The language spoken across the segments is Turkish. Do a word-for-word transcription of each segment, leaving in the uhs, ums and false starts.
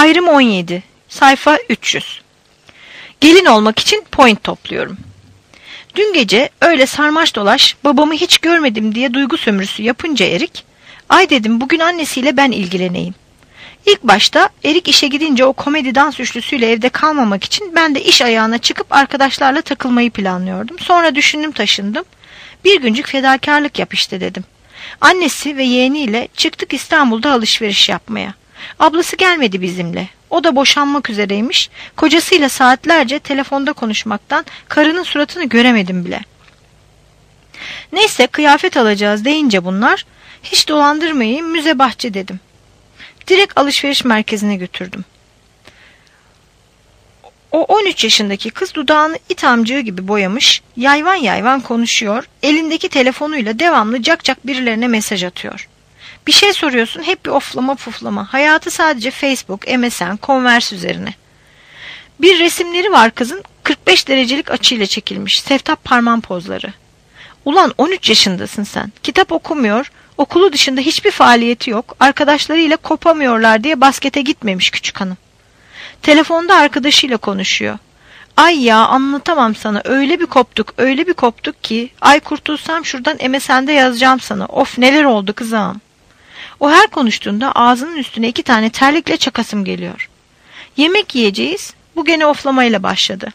Ayrım on yedi. Sayfa üç yüz. Gelin olmak için point topluyorum. Dün gece öyle sarmaş dolaş babamı hiç görmedim diye duygu sömürüsü yapınca Erik, ay dedim bugün annesiyle ben ilgileneyim. İlk başta Erik işe gidince o komedi dans üçlüsüyle evde kalmamak için ben de iş ayağına çıkıp arkadaşlarla takılmayı planlıyordum. Sonra düşündüm taşındım. Bir güncük fedakarlık yap işte dedim. Annesi ve yeğeniyle çıktık İstanbul'da alışveriş yapmaya. Ablası gelmedi bizimle. O da boşanmak üzereymiş. Kocasıyla saatlerce telefonda konuşmaktan karının suratını göremedim bile. Neyse kıyafet alacağız deyince bunlar, hiç dolandırmayayım müze bahçe dedim. Direkt alışveriş merkezine götürdüm. O on üç yaşındaki kız dudağını it amcığı gibi boyamış, yayvan yayvan konuşuyor, elindeki telefonuyla devamlı cak cak birilerine mesaj atıyor. Bir şey soruyorsun hep bir oflama puflama, hayatı sadece Facebook, M S N, Converse üzerine. Bir resimleri var kızın, kırk beş derecelik açıyla çekilmiş, seftap parmağın pozları. Ulan on üç yaşındasın sen, kitap okumuyor, okulu dışında hiçbir faaliyeti yok, arkadaşlarıyla kopamıyorlar diye baskete gitmemiş küçük hanım. Telefonda arkadaşıyla konuşuyor. Ay ya anlatamam sana, öyle bir koptuk öyle bir koptuk ki, ay kurtulsam şuradan M S N'de yazacağım sana, of neler oldu kızım. O her konuştuğunda ağzının üstüne iki tane terlikle çakasım geliyor. Yemek yiyeceğiz, bu gene oflamayla başladı.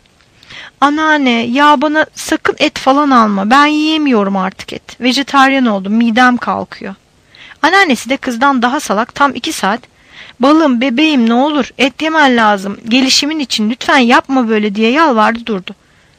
Anneanne ya bana sakın et falan alma, ben yiyemiyorum artık et, vejetaryen oldum, midem kalkıyor. Anneannesi de kızdan daha salak tam iki saat, balım bebeğim ne olur et yemen lazım, gelişimin için lütfen yapma böyle diye yalvardı durdu.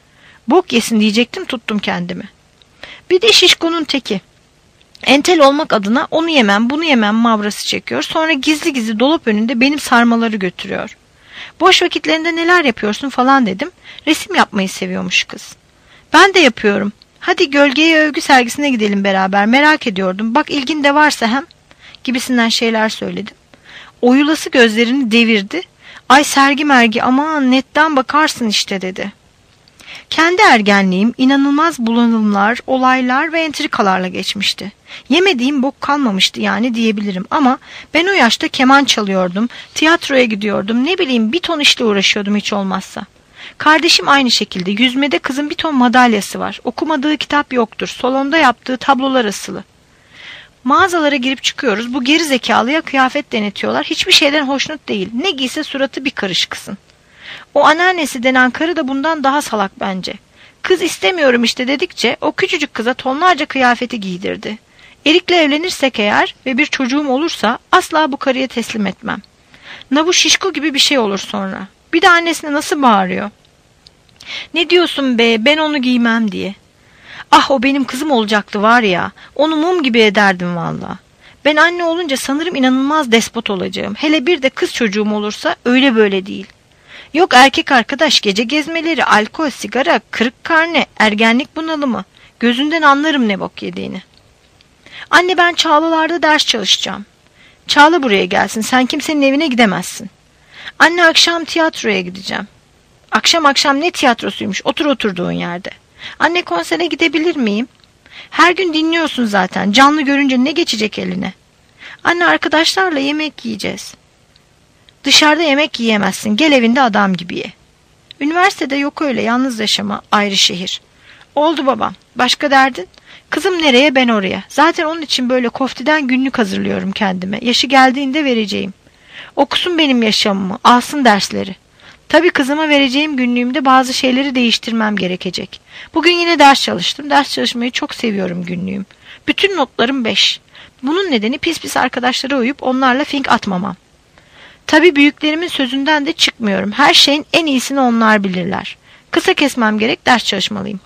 Bok yesin diyecektim, tuttum kendimi. Bir de şişkonun teki. Entel olmak adına onu yemem bunu yemem mavrası çekiyor, sonra gizli gizli dolap önünde benim sarmaları götürüyor. Boş vakitlerinde neler yapıyorsun falan dedim. Resim yapmayı seviyormuş kız. Ben de yapıyorum. Hadi gölgeye övgü sergisine gidelim beraber, merak ediyordum. Bak ilgin de varsa hem gibisinden şeyler söyledim. Oyulası gözlerini devirdi. Ay sergi mergi aman netten bakarsın işte dedi. Kendi ergenliğim inanılmaz bulanımlar, olaylar ve entrikalarla geçmişti. Yemediğim bok kalmamıştı yani diyebilirim ama ben o yaşta keman çalıyordum, tiyatroya gidiyordum, ne bileyim bir ton işle uğraşıyordum hiç olmazsa. Kardeşim aynı şekilde, yüzmede kızın bir ton madalyası var, okumadığı kitap yoktur, salonda yaptığı tablolar asılı. Mağazalara girip çıkıyoruz, bu geri zekalıya kıyafet denetiyorlar, hiçbir şeyden hoşnut değil, ne giyse suratı bir karış kızın. O anneannesi denen karı da bundan daha salak bence. Kız istemiyorum işte dedikçe o küçücük kıza tonlarca kıyafeti giydirdi. Erik'le evlenirsek eğer ve bir çocuğum olursa asla bu karıya teslim etmem. Nabu şişko gibi bir şey olur sonra. Bir de annesine nasıl bağırıyor. Ne diyorsun be, ben onu giymem diye. Ah o benim kızım olacaktı var ya, onu mum gibi ederdim valla. Ben anne olunca sanırım inanılmaz despot olacağım. Hele bir de kız çocuğum olursa öyle böyle değil. Yok erkek arkadaş, gece gezmeleri, alkol, sigara, kırık karne, ergenlik bunalımı. Gözünden anlarım ne bok yediğini. Anne ben Çağlalarda ders çalışacağım. Çağla buraya gelsin, sen kimsenin evine gidemezsin. Anne akşam tiyatroya gideceğim. Akşam akşam ne tiyatrosuymuş, otur oturduğun yerde. Anne konsere gidebilir miyim? Her gün dinliyorsun zaten, canlı görünce ne geçecek eline? Anne arkadaşlarla yemek yiyeceğiz. Dışarıda yemek yiyemezsin, gel evinde adam gibi ye. Üniversitede yok öyle yalnız yaşama, ayrı şehir. Oldu babam, başka derdin? Kızım nereye ben oraya. Zaten onun için böyle koftiden günlük hazırlıyorum kendime. Yaşı geldiğinde vereceğim. Okusun benim yaşamımı, alsın dersleri. Tabii kızıma vereceğim günlüğümde bazı şeyleri değiştirmem gerekecek. Bugün yine ders çalıştım. Ders çalışmayı çok seviyorum günlüğüm. Bütün notlarım beş. Bunun nedeni pis pis arkadaşlara uyup onlarla fink atmamam. Tabii büyüklerimin sözünden de çıkmıyorum. Her şeyin en iyisini onlar bilirler. Kısa kesmem gerek, ders çalışmalıyım.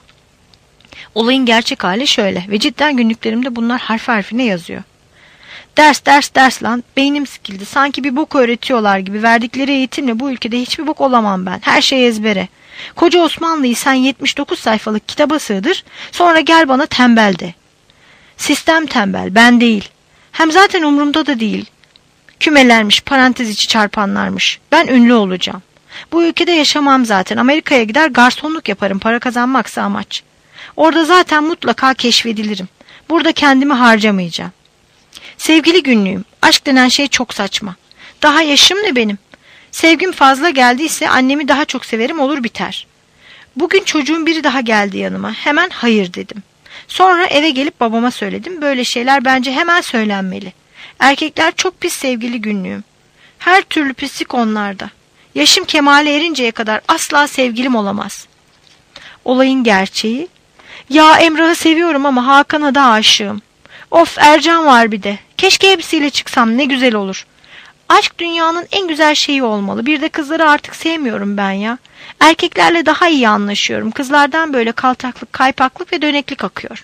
Olayın gerçek hali şöyle ve cidden günlüklerimde bunlar harf harfine yazıyor. Ders ders ders lan, beynim sikildi. Sanki bir bok öğretiyorlar gibi. Verdikleri eğitimle bu ülkede hiçbir bok olamam ben. Her şey ezbere. Koca Osmanlı'yı sen yetmiş dokuz sayfalık kitaba sığdır, sonra gel bana tembel de. Sistem tembel, ben değil. Hem zaten umurumda da değil. Kümelermiş, parantez içi çarpanlarmış. Ben ünlü olacağım. Bu ülkede yaşamam zaten. Amerika'ya gider garsonluk yaparım, para kazanmaksa amaç. Orada zaten mutlaka keşfedilirim. Burada kendimi harcamayacağım. Sevgili günlüğüm, aşk denen şey çok saçma. Daha yaşım ne benim? Sevgim fazla geldiyse annemi daha çok severim olur biter. Bugün çocuğun biri daha geldi yanıma. Hemen hayır dedim. Sonra eve gelip babama söyledim. Böyle şeyler bence hemen söylenmeli. Erkekler çok pis sevgili Günlüğüm. Her türlü pislik onlarda. Yaşım kemale erinceye kadar asla sevgilim olamaz. Olayın gerçeği. Ya Emrah'ı seviyorum ama Hakan'a da aşığım. Of, Ercan var bir de. Keşke hepsiyle çıksam, ne güzel olur. Aşk dünyanın en güzel şeyi olmalı. Bir de kızları artık sevmiyorum ben ya. Erkeklerle daha iyi anlaşıyorum. Kızlardan böyle kaltaklık, kaypaklık ve döneklik akıyor.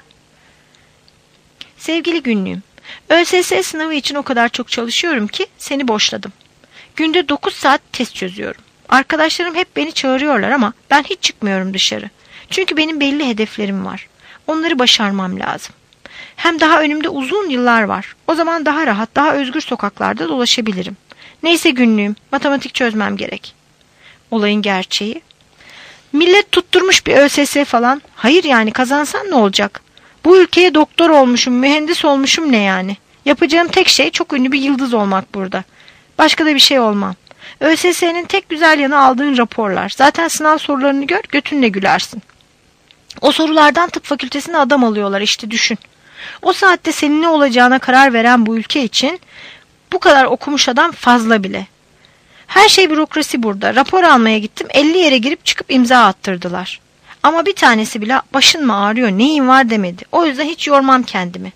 Sevgili Günlüğüm, ÖSS sınavı için o kadar çok çalışıyorum ki seni boşladım. Günde dokuz saat test çözüyorum. Arkadaşlarım hep beni çağırıyorlar ama ben hiç çıkmıyorum dışarı. Çünkü benim belli hedeflerim var. Onları başarmam lazım. Hem daha önümde uzun yıllar var. O zaman daha rahat, daha özgür sokaklarda dolaşabilirim. Neyse Günlüğüm, matematik çözmem gerek. Olayın gerçeği. Millet tutturmuş bir ÖSS falan. Hayır yani, kazansan ne olacak? Bu ülkeye doktor olmuşum, mühendis olmuşum ne yani? Yapacağım tek şey çok ünlü bir yıldız olmak burada. Başka da bir şey olmam. ÖSS'nin tek güzel yanı aldığın raporlar. Zaten sınav sorularını gör, götünle gülersin. O sorulardan tıp fakültesine adam alıyorlar işte, düşün. O saatte senin ne olacağına karar veren bu ülke için bu kadar okumuş adam fazla bile. Her şey bürokrasi burada. Rapor almaya gittim, elli yere girip çıkıp imza attırdılar. Ama bir tanesi bile başın mı ağrıyor, neyin var demedi. O yüzden hiç yormam kendimi.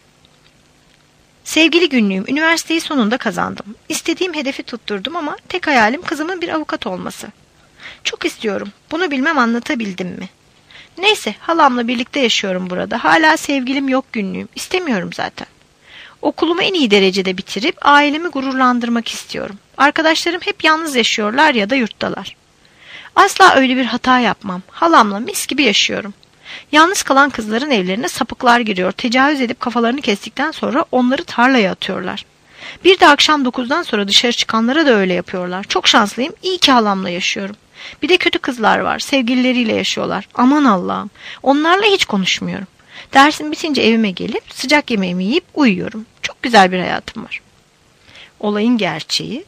Sevgili Günlüğüm, üniversiteyi sonunda kazandım. İstediğim hedefi tutturdum ama tek hayalim kızımın bir avukat olması. Çok istiyorum. Bunu bilmem anlatabildim mi? Neyse, halamla birlikte yaşıyorum burada. Hala sevgilim yok Günlüğüm. İstemiyorum zaten. Okulumu en iyi derecede bitirip ailemi gururlandırmak istiyorum. Arkadaşlarım hep yalnız yaşıyorlar ya da yurttalar. Asla öyle bir hata yapmam. Halamla mis gibi yaşıyorum. Yalnız kalan kızların evlerine sapıklar giriyor. Tecavüz edip kafalarını kestikten sonra onları tarlaya atıyorlar. Bir de akşam dokuzdan sonra dışarı çıkanlara da öyle yapıyorlar. Çok şanslıyım. İyi ki halamla yaşıyorum. Bir de kötü kızlar var. Sevgilileriyle yaşıyorlar. Aman Allah'ım. Onlarla hiç konuşmuyorum. Dersim bitince evime gelip sıcak yemeğimi yiyip uyuyorum. Çok güzel bir hayatım var. Olayın gerçeği.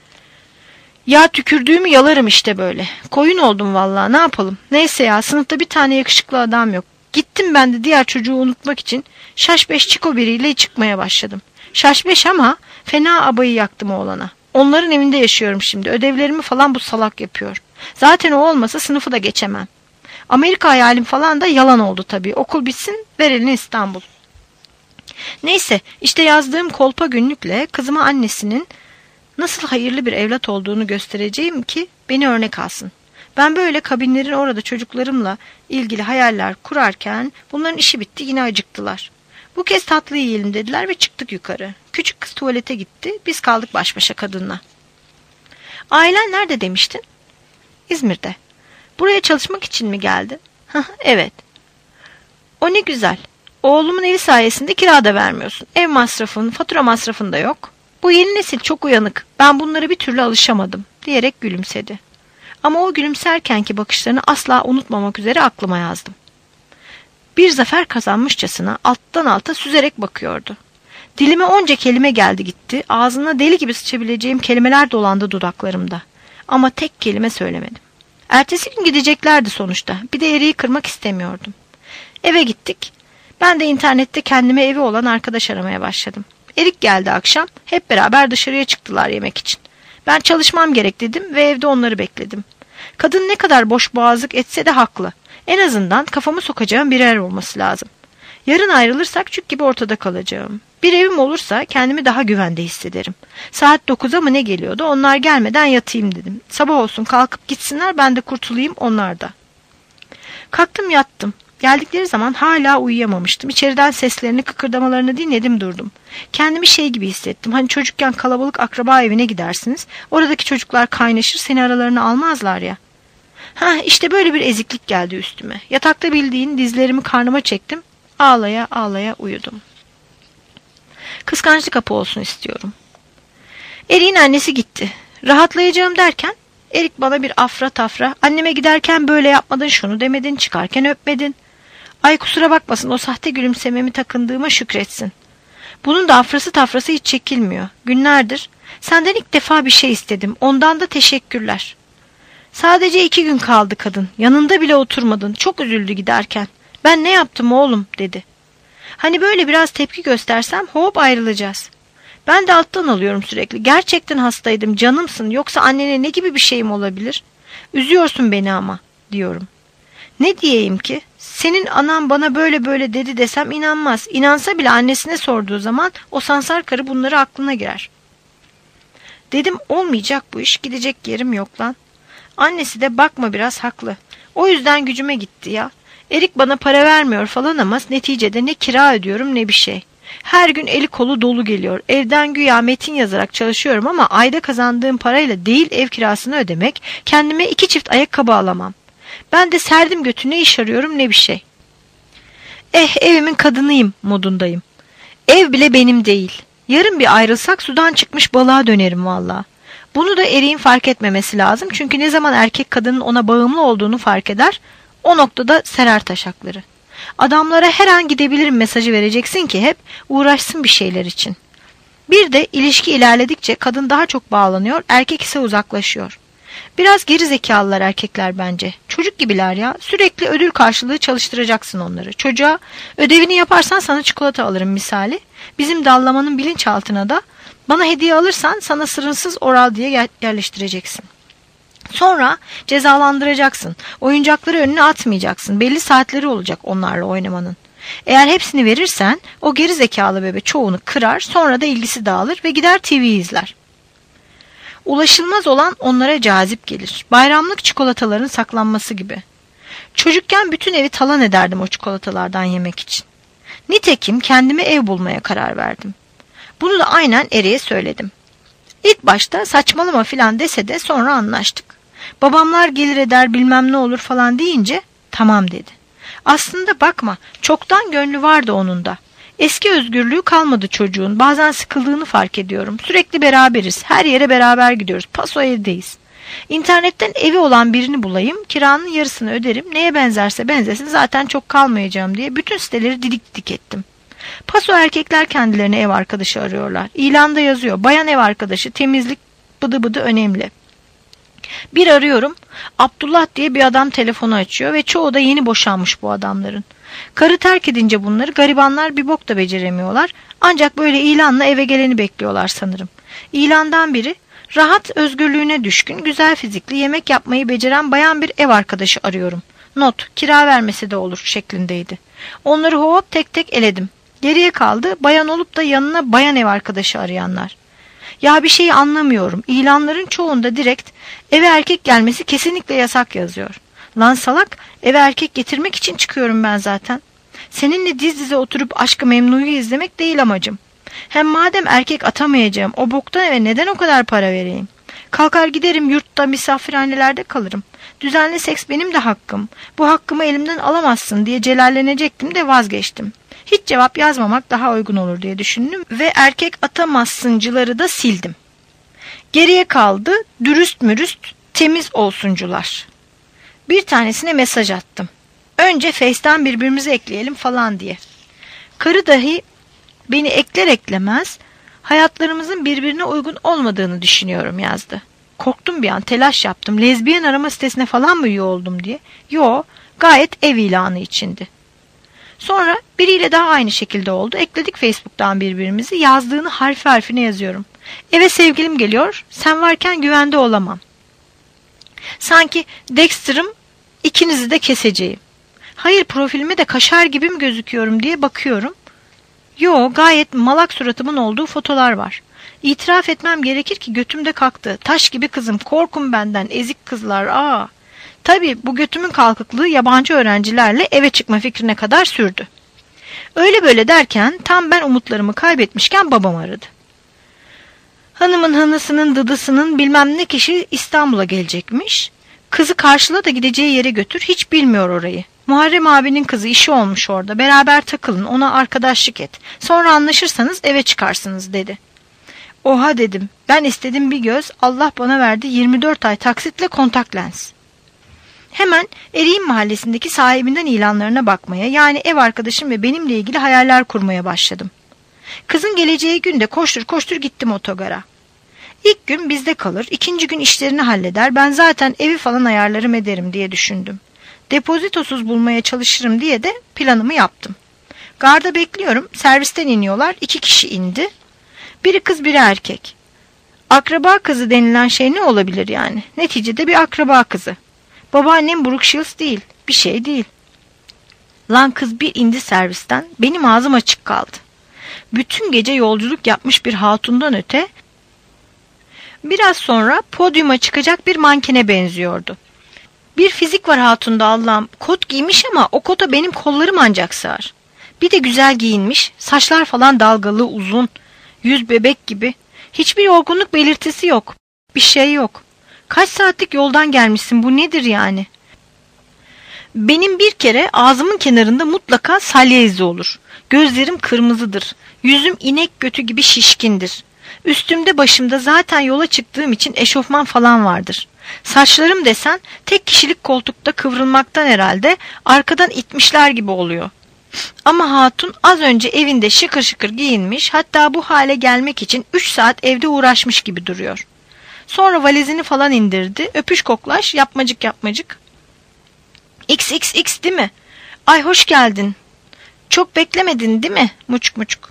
Ya tükürdüğümü yalarım işte böyle. Koyun oldum vallahi, ne yapalım. Neyse ya, sınıfta bir tane yakışıklı adam yok. Gittim ben de diğer çocuğu unutmak için şaş beş çiko biriyle çıkmaya başladım. Şaş beş ama fena abayı yaktım oğlana. Onların evinde yaşıyorum şimdi. Ödevlerimi falan bu salak yapıyor. Zaten o olmasa sınıfı da geçemem. Amerika hayalim falan da yalan oldu tabii. Okul bitsin, ver elini İstanbul. Neyse, işte yazdığım kolpa günlükle kızıma annesinin nasıl hayırlı bir evlat olduğunu göstereceğim ki beni örnek alsın. Ben böyle kabinlerin orada çocuklarımla ilgili hayaller kurarken bunların işi bitti, yine acıktılar. Bu kez tatlı yiyelim dediler ve çıktık yukarı. Küçük kız tuvalete gitti, biz kaldık baş başa kadınla. Ailen nerede demiştin? İzmir'de. Buraya çalışmak için mi geldin? Hah, evet. O ne güzel. Oğlumun evi sayesinde kira da vermiyorsun. Ev masrafın, fatura masrafın da yok. Bu yeni nesil çok uyanık. Ben bunlara bir türlü alışamadım, diyerek gülümsedi. Ama o gülümserkenki bakışlarını asla unutmamak üzere aklıma yazdım. Bir zafer kazanmışçasına alttan alta süzerek bakıyordu. Dilime onca kelime geldi gitti, ağzına deli gibi sıçabileceğim kelimeler dolandı dudaklarımda. Ama tek kelime söylemedim. Ertesi gün gideceklerdi sonuçta. Bir de eriği kırmak istemiyordum. Eve gittik. Ben de internette kendime evi olan arkadaş aramaya başladım. Erik geldi akşam. Hep beraber dışarıya çıktılar yemek için. Ben çalışmam gerek dedim ve evde onları bekledim. Kadın ne kadar boş boğazlık etse de haklı. En azından kafamı sokacağım bir yer olması lazım. Yarın ayrılırsak çük gibi ortada kalacağım. Bir evim olursa kendimi daha güvende hissederim. Saat dokuza mı ne geliyordu, onlar gelmeden yatayım dedim. Sabah olsun kalkıp gitsinler, ben de kurtulayım, onlar da. Kalktım yattım. Geldikleri zaman hala uyuyamamıştım. İçeriden seslerini, kıkırdamalarını dinledim durdum. Kendimi şey gibi hissettim. Hani çocukken kalabalık akraba evine gidersiniz. Oradaki çocuklar kaynaşır, seni aralarına almazlar ya. Ha işte böyle bir eziklik geldi üstüme. Yatakta bildiğin dizlerimi karnıma çektim. Ağlaya ağlaya uyudum. Kıskançlık hapı olsun istiyorum. Erik'in annesi gitti. Rahatlayacağım derken Erik bana bir afra tafra. Anneme giderken böyle yapmadın, şunu demedin, çıkarken öpmedin. Ay kusura bakmasın, o sahte gülümsememi takındığıma şükretsin. Bunun da afrası tafrası hiç çekilmiyor. Günlerdir Senden ilk defa bir şey istedim. Ondan da teşekkürler. Sadece iki gün kaldı kadın. Yanında bile oturmadın. Çok üzüldü giderken. Ben ne yaptım oğlum dedi. Hani böyle biraz tepki göstersem hop ayrılacağız. Ben de alttan alıyorum sürekli. Gerçekten hastaydım, canımsın. Yoksa annene ne gibi bir şeyim olabilir? Üzüyorsun beni ama diyorum. Ne diyeyim ki? Senin anan bana böyle böyle dedi desem inanmaz. İnansa bile annesine sorduğu zaman o sansar karı bunları aklına girer. Dedim olmayacak bu iş, gidecek yerim yok lan. Annesi de bakma biraz haklı. O yüzden gücüme gitti ya. Erik bana para vermiyor falan ama neticede ne kira ödüyorum ne bir şey. Her gün eli kolu dolu geliyor. Evden güya metin yazarak çalışıyorum ama ayda kazandığım parayla değil ev kirasını ödemek, kendime iki çift ayakkabı alamam. Ben de serdim götü, ne iş arıyorum ne bir şey. Eh evimin kadınıyım modundayım. Ev bile benim değil. Yarın bir ayrılsak sudan çıkmış balığa dönerim valla. Bunu da Erik'in fark etmemesi lazım. Çünkü ne zaman erkek kadının ona bağımlı olduğunu fark eder, o noktada serer taşakları. Adamlara her an gidebilirim mesajı vereceksin ki hep uğraşsın bir şeyler için. Bir de ilişki ilerledikçe kadın daha çok bağlanıyor, erkek ise uzaklaşıyor. Biraz geri zekalılar erkekler bence. Çocuk gibiler ya. Sürekli ödül karşılığı çalıştıracaksın onları. Çocuğa ödevini yaparsan sana çikolata alırım misali. Bizim dallamanın bilinçaltına da bana hediye alırsan sana sırınsız oral diye yerleştireceksin. Sonra cezalandıracaksın. Oyuncakları önüne atmayacaksın. Belli saatleri olacak onlarla oynamanın. Eğer hepsini verirsen o geri zekalı bebe çoğunu kırar, sonra da ilgisi dağılır ve gider T V izler. Ulaşılmaz olan onlara cazip gelir. Bayramlık çikolataların saklanması gibi. Çocukken bütün evi talan ederdim o çikolatalardan yemek için. Nitekim kendime ev bulmaya karar verdim. Bunu da aynen Erik'e söyledim. İlk başta saçmalama filan dese de sonra anlaştık. Babamlar gelir eder bilmem ne olur falan deyince tamam dedi. Aslında bakma, çoktan gönlü vardı onun da. Eski özgürlüğü kalmadı çocuğun. Bazen sıkıldığını fark ediyorum. Sürekli beraberiz. Her yere beraber gidiyoruz. Paso evdeyiz. İnternetten evi olan birini bulayım. Kiranın yarısını öderim. Neye benzerse benzesin, zaten çok kalmayacağım diye bütün siteleri didik didik ettim. Paso erkekler kendilerine ev arkadaşı arıyorlar. İlanda yazıyor. Bayan ev arkadaşı, temizlik, bıdı bıdı önemli. Bir arıyorum. Abdullah diye bir adam telefonu açıyor ve çoğu da yeni boşanmış bu adamların. Karı terk edince bunları garibanlar bir bok da beceremiyorlar. Ancak böyle ilanla eve geleni bekliyorlar sanırım. İlandan biri, rahat, özgürlüğüne düşkün, güzel fizikli, yemek yapmayı beceren bayan bir ev arkadaşı arıyorum. Not, kira vermesi de olur şeklindeydi. Onları hop tek tek eledim. Geriye kaldı bayan olup da yanına bayan ev arkadaşı arayanlar. Ya bir şeyi anlamıyorum. İlanların çoğunda direkt eve erkek gelmesi kesinlikle yasak yazıyor. Lan salak, eve erkek getirmek için çıkıyorum ben zaten. Seninle diz dize oturup Aşk-ı Memnu'yu izlemek değil amacım. Hem madem erkek atamayacağım, o boktan eve neden o kadar para vereyim? Kalkar giderim yurtta, misafirhanelerde kalırım. Düzenli seks benim de hakkım. Bu hakkımı elimden alamazsın diye celallenecektim de vazgeçtim. Hiç cevap yazmamak daha uygun olur diye düşündüm ve erkek atamazsıncıları da sildim. Geriye kaldı dürüst mürüst temiz olsuncular. Bir tanesine mesaj attım. Önce Face'ten birbirimizi ekleyelim falan diye. Karı dahi beni ekler eklemez hayatlarımızın birbirine uygun olmadığını düşünüyorum yazdı. Korktum bir an, telaş yaptım. Lezbiyen arama sitesine falan mı üye oldum diye. Yo, gayet ev ilanı içindi. Sonra biriyle daha aynı şekilde oldu. Ekledik Facebook'tan birbirimizi. Yazdığını harfi harfine yazıyorum. Eve sevgilim geliyor. Sen varken güvende olamam. Sanki Dexter'ım, ikinizi de keseceğim. Hayır, profilime de kaşar gibi mi gözüküyorum diye bakıyorum. Yo, gayet malak suratımın olduğu fotolar var. İtiraf etmem gerekir ki götümde kalktı. Taş gibi kızım, korkun benden, ezik kızlar. Aa. Tabii bu götümün kalkıklığı yabancı öğrencilerle eve çıkma fikrine kadar sürdü. Öyle böyle derken tam ben umutlarımı kaybetmişken babam aradı. Hanımın hanısının dıdısının bilmem ne kişi İstanbul'a gelecekmiş. Kızı karşıla da gideceği yere götür, hiç bilmiyor orayı. Muharrem abinin kızı, işi olmuş orada, beraber takılın, ona arkadaşlık et. Sonra anlaşırsanız eve çıkarsınız dedi. Oha dedim, ben istedim bir göz, Allah bana verdi yirmi dört ay taksitle kontak lens. Hemen Erik'in mahallesindeki sahibinden ilanlarına bakmaya, yani ev arkadaşım ve benimle ilgili hayaller kurmaya başladım. Kızın geleceği günde koştur koştur gittim otogara. İlk gün bizde kalır, ikinci gün işlerini halleder, ben zaten evi falan ayarlarım ederim diye düşündüm. Depozitosuz bulmaya çalışırım diye de planımı yaptım. Garda bekliyorum, servisten iniyorlar, iki kişi indi. Biri kız biri erkek. Akraba kızı denilen şey ne olabilir yani? Neticede bir akraba kızı. Babaannem Brooke Shields değil, bir şey değil. Lan kız bir indi servisten, benim ağzım açık kaldı. Bütün gece yolculuk yapmış bir hatundan öte, biraz sonra podyuma çıkacak bir mankene benziyordu. Bir fizik var hatunda Allah'ım, kot giymiş ama o kota benim kollarım ancak sığar. Bir de güzel giyinmiş, saçlar falan dalgalı uzun, yüz bebek gibi. Hiçbir yorgunluk belirtisi yok, bir şey yok. Kaç saatlik yoldan gelmişsin, bu nedir yani? Benim bir kere ağzımın kenarında mutlaka salya izi olur. Gözlerim kırmızıdır. Yüzüm inek götü gibi şişkindir. Üstümde başımda zaten yola çıktığım için eşofman falan vardır. Saçlarım desen tek kişilik koltukta kıvrılmaktan herhalde arkadan itmişler gibi oluyor. Ama hatun az önce evinde şıkır şıkır giyinmiş, hatta bu hale gelmek için üç saat evde uğraşmış gibi duruyor. Sonra valizini falan indirdi, öpüş koklaş yapmacık yapmacık. X X X değil mi? Ay hoş geldin. Çok beklemedin değil mi? Muçuk muçuk.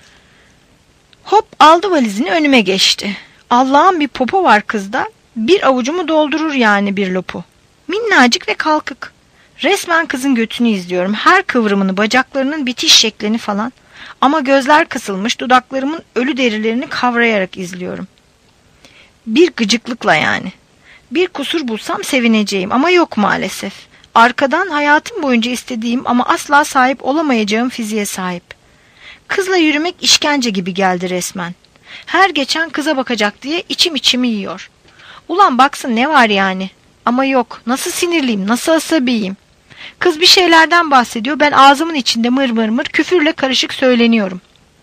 Hop aldı valizini önüme geçti. Allah'ın bir popo var kızda. Bir avucumu doldurur yani bir lopu. Minnacık ve kalkık. Resmen kızın götünü izliyorum. Her kıvrımını, bacaklarının bitiş şeklini falan. Ama gözler kısılmış, dudaklarımın ölü derilerini kavrayarak izliyorum. Bir gıcıklıkla yani. Bir kusur bulsam sevineceğim ama yok maalesef. Arkadan hayatım boyunca istediğim ama asla sahip olamayacağım fiziğe sahip. Kızla yürümek işkence gibi geldi resmen. Her geçen kıza bakacak diye içim içimi yiyor. Ulan baksın ne var yani. Ama yok, nasıl sinirliyim, nasıl asabiyim. Kız bir şeylerden bahsediyor, ben ağzımın içinde mır mır mır küfürle karışık söyleniyorum.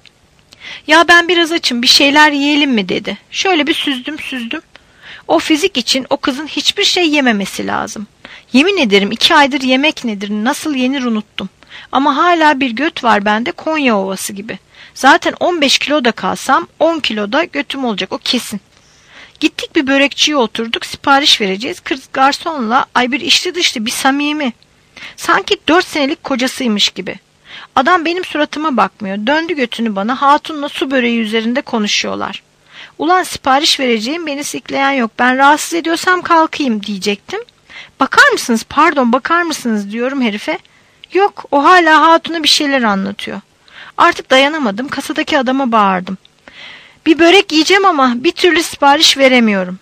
Ya ben biraz açım, bir şeyler yiyelim mi dedi. Şöyle bir süzdüm süzdüm. O fizik için o kızın hiçbir şey yememesi lazım. Yemin ederim iki aydır yemek nedir, nasıl yenir unuttum. Ama hala bir göt var bende, Konya ovası gibi. Zaten on beş kilo da kalsam on kilo da götüm olacak, o kesin. Gittik bir börekçiye oturduk, sipariş vereceğiz. Kız garsonla ay bir içli dışlı bir samimi. Sanki dört senelik kocasıymış gibi. Adam benim suratıma bakmıyor. Döndü götünü bana, hatunla su böreği üzerinde konuşuyorlar. Ulan sipariş vereceğim, beni sikleyen yok. Ben rahatsız ediyorsam kalkayım diyecektim. Bakar mısınız, pardon bakar mısınız diyorum herife. Yok, o hala hatuna bir şeyler anlatıyor. Artık dayanamadım, kasadaki adama bağırdım. Bir börek yiyeceğim ama bir türlü sipariş veremiyorum.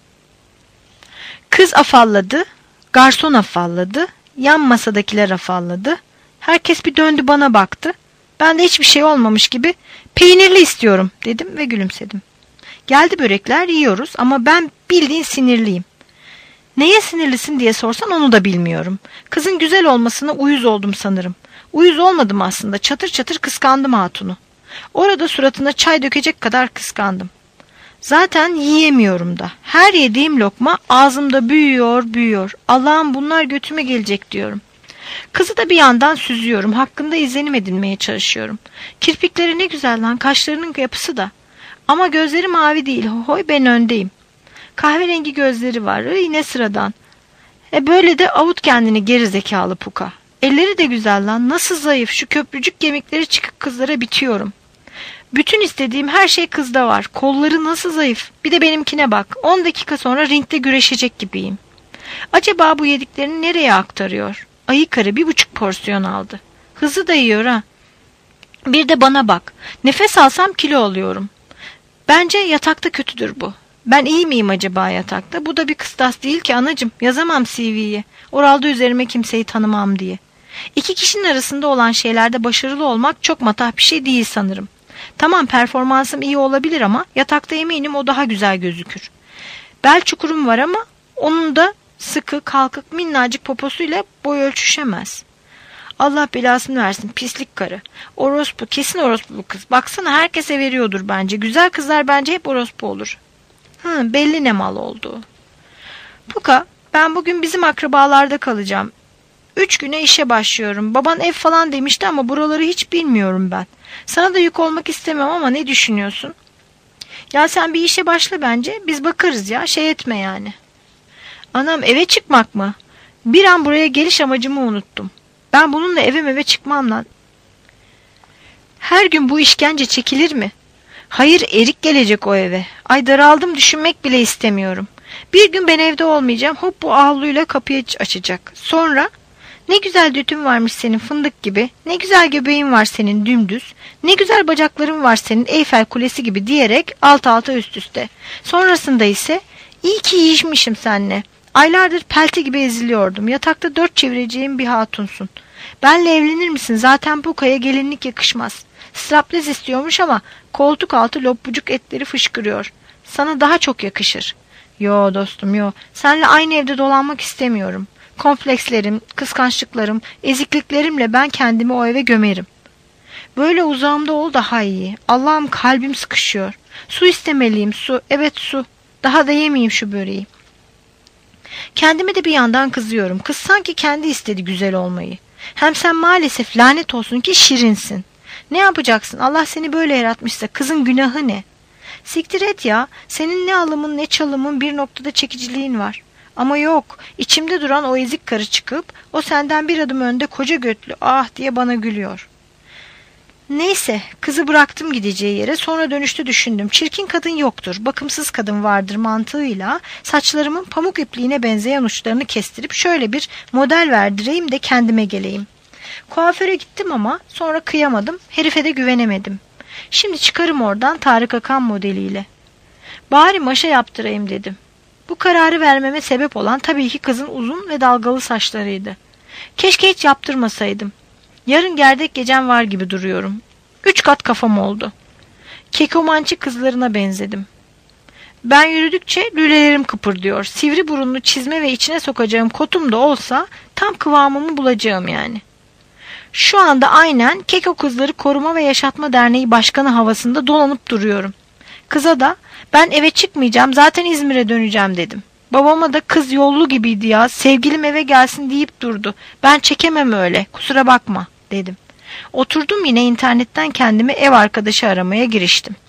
Kız afalladı, garson afalladı, yan masadakiler afalladı. Herkes bir döndü bana baktı. Ben de hiçbir şey olmamış gibi peynirli istiyorum dedim ve gülümsedim. Geldi börekler, yiyoruz ama ben bildiğin sinirliyim. Neye sinirlisin diye sorsan onu da bilmiyorum. Kızın güzel olmasına uyuz oldum sanırım. Uyuz olmadım aslında, çatır çatır kıskandım hatunu. Orada suratına çay dökecek kadar kıskandım. Zaten yiyemiyorum da. Her yediğim lokma ağzımda büyüyor büyüyor. Allah'ım bunlar götüme gelecek diyorum. Kızı da bir yandan süzüyorum. Hakkında izlenim edinmeye çalışıyorum. Kirpikleri ne güzel lan, kaşlarının yapısı da. Ama gözleri mavi değil. Hoy ben öndeyim. Kahverengi gözleri var. Yine sıradan. E böyle de avut kendini geri zekalı puka. Elleri de güzel lan. Nasıl zayıf. Şu köprücük kemikleri çıkık kızlara bitiyorum. Bütün istediğim her şey kızda var. Kolları nasıl zayıf. Bir de benimkine bak. on dakika sonra ringde güreşecek gibiyim. Acaba bu yediklerini nereye aktarıyor? Ayı karı bir buçuk porsiyon aldı. Hızlı da yiyor ha. Bir de bana bak. Nefes alsam kilo alıyorum. Bence yatakta kötüdür bu. Ben iyi miyim acaba yatakta? Bu da bir kıstas değil ki anacığım. Yazamam C V'ye. Oralda üzerime kimseyi tanımam diye. İki kişinin arasında olan şeylerde başarılı olmak çok matah bir şey değil sanırım. Tamam, performansım iyi olabilir ama yatakta eminim o daha güzel gözükür. Bel çukurum var ama onun da sıkı, kalkık, minnacık poposuyla boy ölçüşemez. Allah belasını versin, pislik karı. Orospu, kesin orospu bu kız. Baksana, herkese veriyordur bence. Güzel kızlar bence hep orospu olur. Hı, belli ne mal olduğu. Puka, ben bugün bizim akrabalarda kalacağım. Üç güne işe başlıyorum. Baban ev falan demişti ama buraları hiç bilmiyorum ben. Sana da yük olmak istemem ama ne düşünüyorsun? Ya sen bir işe başla bence, biz bakarız ya, şey etme yani. Anam, eve çıkmak mı? Bir an buraya geliş amacımı unuttum. Ben bununla eve eve çıkmam lan. Her gün bu işkence çekilir mi? Hayır, Erik gelecek o eve. Ay, daraldım, düşünmek bile istemiyorum. Bir gün ben evde olmayacağım. Hop, bu avluyla kapıyı açacak. Sonra, ne güzel dütün varmış senin fındık gibi. Ne güzel göbeğin var senin dümdüz. Ne güzel bacakların var senin Eyfel Kulesi gibi diyerek alt alta üst üste. Sonrasında ise, iyi ki yiyişmişim seninle. Aylardır pelti gibi eziliyordum. Yatakta dört çevireceğim bir hatunsun. Benle evlenir misin? Zaten bu kaya gelinlik yakışmaz. Strapless istiyormuş ama koltuk altı lopbucuk etleri fışkırıyor. Sana daha çok yakışır. Yo dostum, yo. Seninle aynı evde dolanmak istemiyorum. Komplekslerim, kıskançlıklarım, ezikliklerimle ben kendimi o eve gömerim. Böyle uzağımda ol daha iyi. Allah'ım, kalbim sıkışıyor. Su istemeliyim, su. Evet, su. Daha da yemeyeyim şu böreği. Kendime de bir yandan kızıyorum. Kız sanki kendi istedi güzel olmayı. Hem sen maalesef lanet olsun ki şirinsin. Ne yapacaksın? Allah seni böyle yaratmışsa kızın günahı ne? Siktir et ya. Senin ne alımın ne çalımın bir noktada çekiciliğin var. Ama yok. İçimde duran o ezik karı çıkıp o senden bir adım önde koca götlü ah diye bana gülüyor. Neyse, kızı bıraktım gideceği yere, sonra dönüşte düşündüm. Çirkin kadın yoktur, bakımsız kadın vardır mantığıyla saçlarımın pamuk ipliğine benzeyen uçlarını kestirip şöyle bir model verdireyim de kendime geleyim. Kuaföre gittim ama sonra kıyamadım, herife de güvenemedim. Şimdi çıkarım oradan Tarık Akan modeliyle. Bari maşa yaptırayım dedim. Bu kararı vermeme sebep olan tabii ki kızın uzun ve dalgalı saçlarıydı. Keşke hiç yaptırmasaydım. Yarın gerdek gecem var gibi duruyorum. Üç kat kafam oldu. Kekomançı kızlarına benzedim. Ben yürüdükçe lülelerim kıpırdıyor. Sivri burunlu çizme ve içine sokacağım kotum da olsa tam kıvamımı bulacağım yani. Şu anda aynen Keko Kızları Koruma ve Yaşatma Derneği Başkanı havasında dolanıp duruyorum. Kıza da ben eve çıkmayacağım, zaten İzmir'e döneceğim dedim. Babama da kız yollu gibiydi ya, sevgilim eve gelsin deyip durdu. Ben çekemem öyle, kusura bakma dedim. Oturdum yine internetten kendime ev arkadaşı aramaya giriştim.